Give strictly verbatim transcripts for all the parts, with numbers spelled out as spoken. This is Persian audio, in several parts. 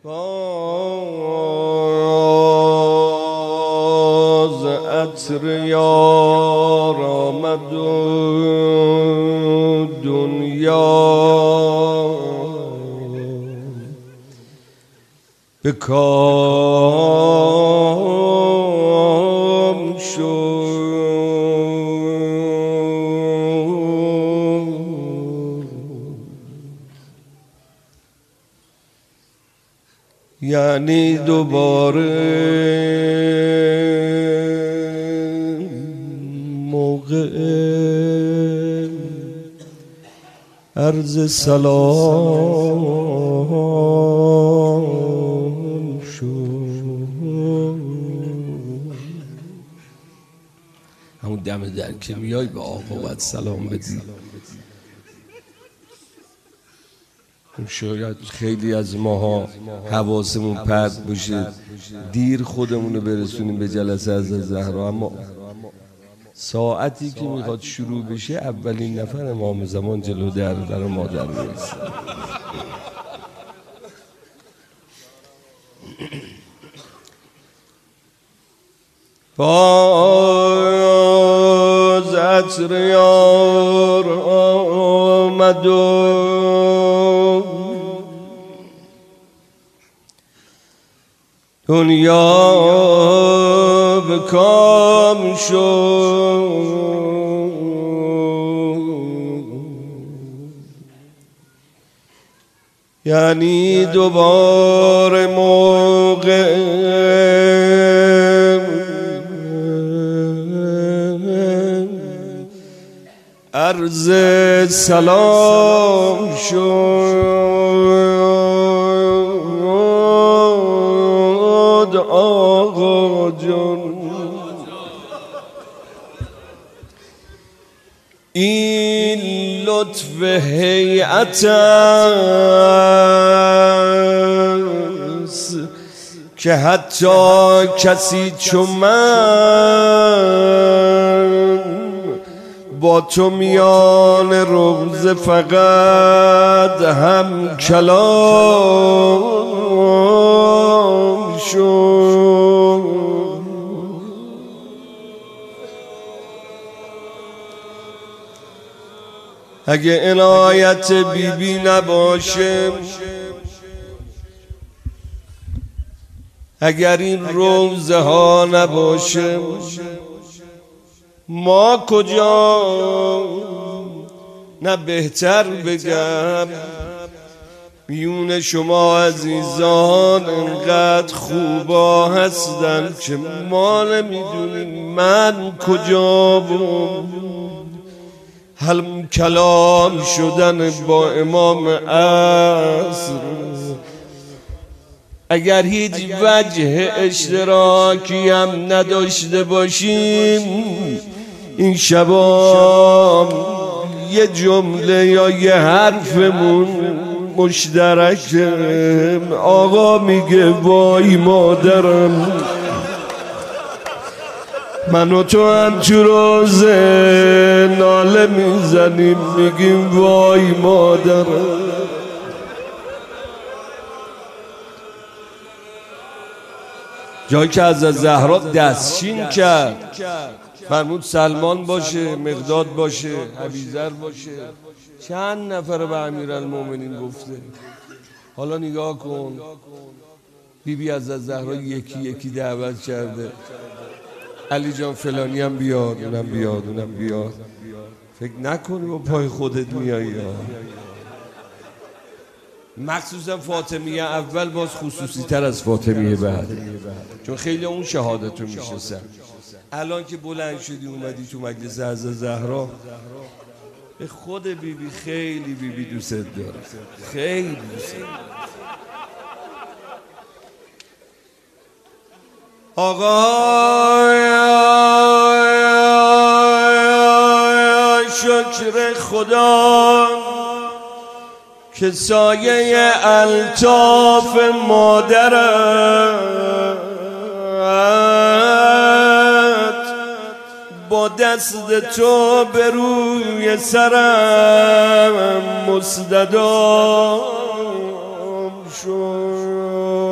باز عطر یار آمد و دنیا به کام شد، یعنی دوباره موقع عرض سلام شد. همون دم در که میای به آقا باید سلام بدی. شاید خیلی از ماها حواسمون پرت باشه، دیر خودمون رو برسونیم به جلسه از زهرا، اما ساعتی که میخواد شروع بشه اولین نفر امام زمان جلو در در مادر میرسه. باز عطر یار آمد و دنیا به کام شد، یعنی دوباره موقع عرض سلام شد. آقا جان این لطف هیئت است که حتی کسی چون من با تو میان روز فقط هم کلام شد. اگه عنایت بی بی نباشه، اگر این روزه ها نباشه، ما کجا؟ نه بهتر بگم میون شما عزیزان انقدر خوبا هستن که ما نمیدونیم من کجا بود. هم کلام شدن با امام عصر، اگر هیچ وجه اشتراکی هم نداشته باشیم، این شبا یه جمله یا یه حرفمون مشترکه. آقا میگه وای مادرم، من و تو هم تو روزه ناله میزنیم، میگیم وای مادرم. جایی که از زهرا دستچین کرد، فرمود سلمان باشه، مقداد باشه، ابیذر باشه، چند نفر به امیرالمومنین گفته. حالا نگاه کن، بی بی از زهرا یکی یکی دعوت کرده. علی جان فلانی هم بیاد، اونم بیاد، اونم بیاد. فکر نکنی با پای خودت میایی ها. مخصوصا فاطمیه اول باز خصوصی تر از فاطمیه بعد، چون خیلی اون شهادتو میشناسن. الان که بلند شدی اومدی تو مجلس از زهرا، به خود بی بی خیلی بی بی دوست داره، خیلی دوست داره. آقا شکر خدا که سایه الطاف مادرت با دست تو به روی سرم مستدام شد.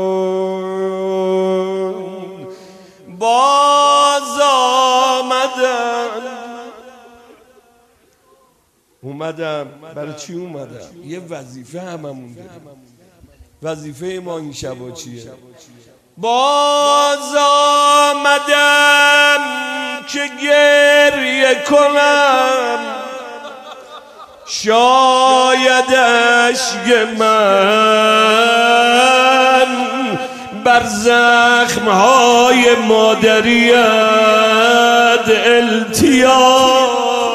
باز آمدم اومدم برای چی اومدم؟ یه وظیفه هممون داریم. وظیفه ما این شبا چیه؟ باز آمدم که گریه کنم شاید اشک من بر زخمهای مادریت التیام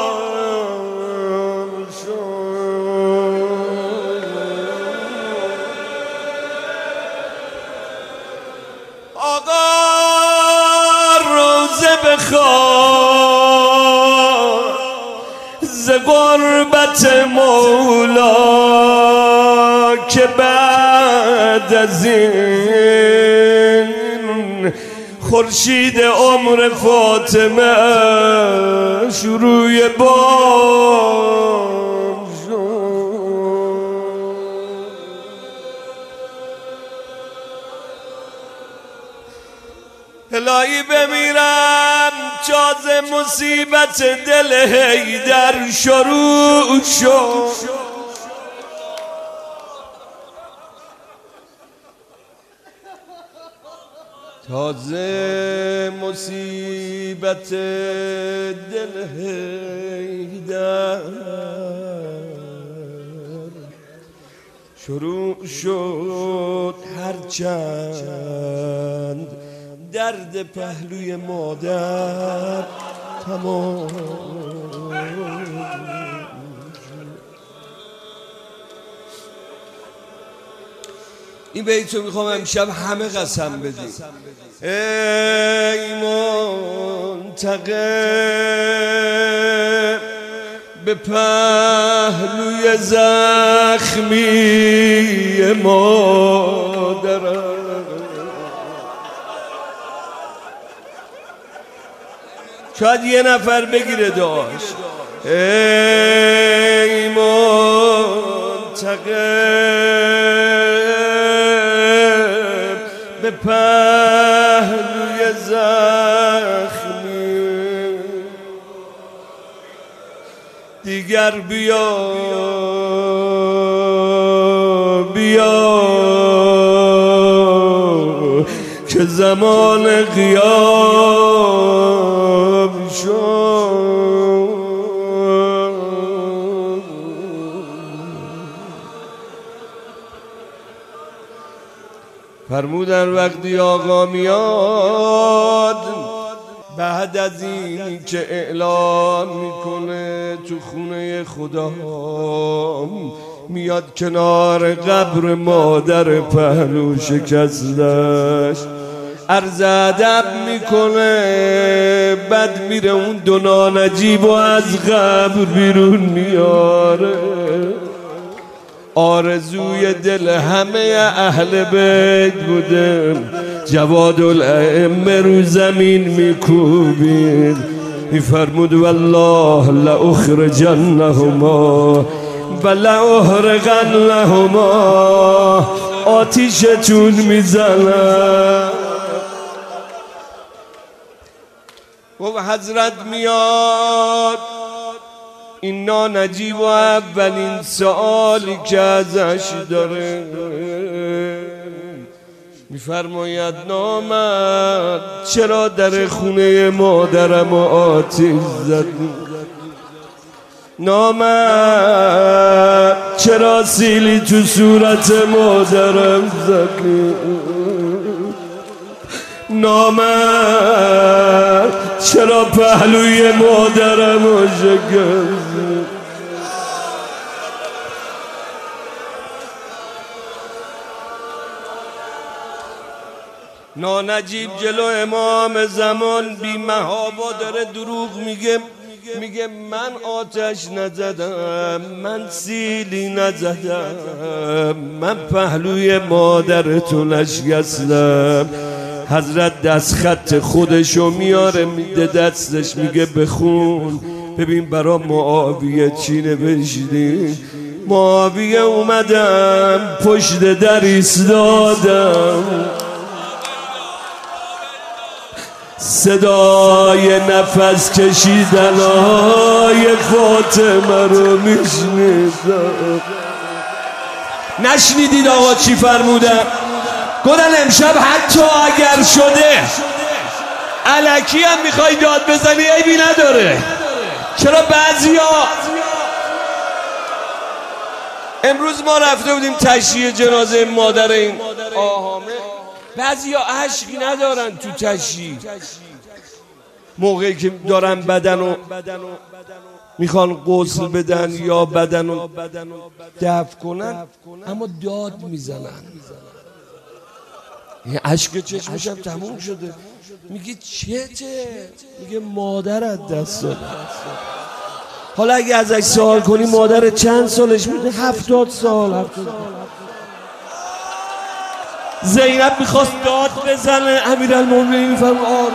آقا روزه بخواه ز غربت مولا که بعد از این خورشید عمر فاطمه شروع بام الهی بمیرم تازه مصیبت دل حیدر شروع شد تازه مصیبت دل حیدر شروع شد هرچند درد پهلوی مادر تمام این بیتو میخوام امشب همه قسم بدیم ای منتقم به پهلوی زخمی مادرم شاید یه نفر بگیره دعاش ای منتقم به پهلوی زخمی دیگر بیا بیا که زمان قیام شد فرمودن وقتی آقا میاد بعد از این که اعلان میکنه تو خونه خدا میاد کنار قبر مادر پهلو شکستش عرض ادب میکنه بعد میره اون دو نانجیب و از قبر بیرون میاره آرزوی دل همه اهل بیت بوده جواد الائمه رو زمین میکوبید میفرمود والله لأخرجنهما و لأحرقنهما آتیشتون میزنم و حضرت میاد این نانجیب و اولین سوالی که ازش داره میفرماید نامرد چرا در خونه مادرم آتش زدی نامرد چرا سیلی تو صورت مادرم زدی نامرد چرا پهلوی مادرم رو شکستی نانجیب جلو امام زمان بی محابا داره دروغ میگه میگه من آتش نزدم من سیلی نزدم من پهلوی مادرتون نشکستم حضرت دست خط خودشو میاره میده دستش میگه بخون ببین برا معاویه چی نوشتی معاویه اومدم پشت در ایستادم صدای نفس کشیدنای فاطمه رو میشنیدم. نشنیدید آقا چی فرمودن؟ گفتن امشب حتی اگر شده الکی هم میخوای داد بزنی عیبی نداره. چرا بعضیا امروز ما رفته بودیم تشییع جنازه مادر این آهامه، بعضیا عشقی ندارن تو تشییع، موقعی که دارن بدنو میخوان غسل بدن یا بدنو دفن کنن اما داد میزنن. این عشق چشمشم تموم شده. میگه چته؟ میگه مادرت دست داد. حالا اگه ازش سوال کنی مادر چند سالش؟ میگه هفتاد سال. هفتاد زینب میخواست داد بزنه، امیرالمومنین میفرم آروم.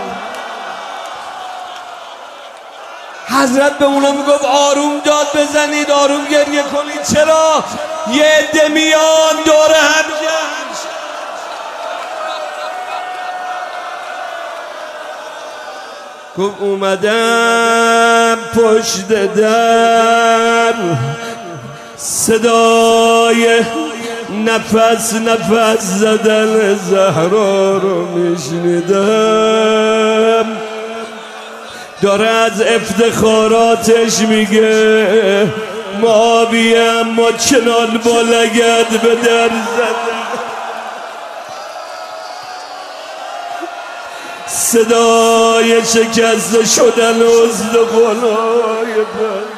حضرت به اونا میگفت آروم داد بزنید، آروم گریه کنید. چرا؟ یه عده میان دور هم جمع. گفت اومدم پشت در صدای نفس نفس زدن زهرا رو میشنیدم. داره از افتخاراتش میگه مابیم ما چنان با لگد به در زدن. صدای شکست شدن استخوان‌های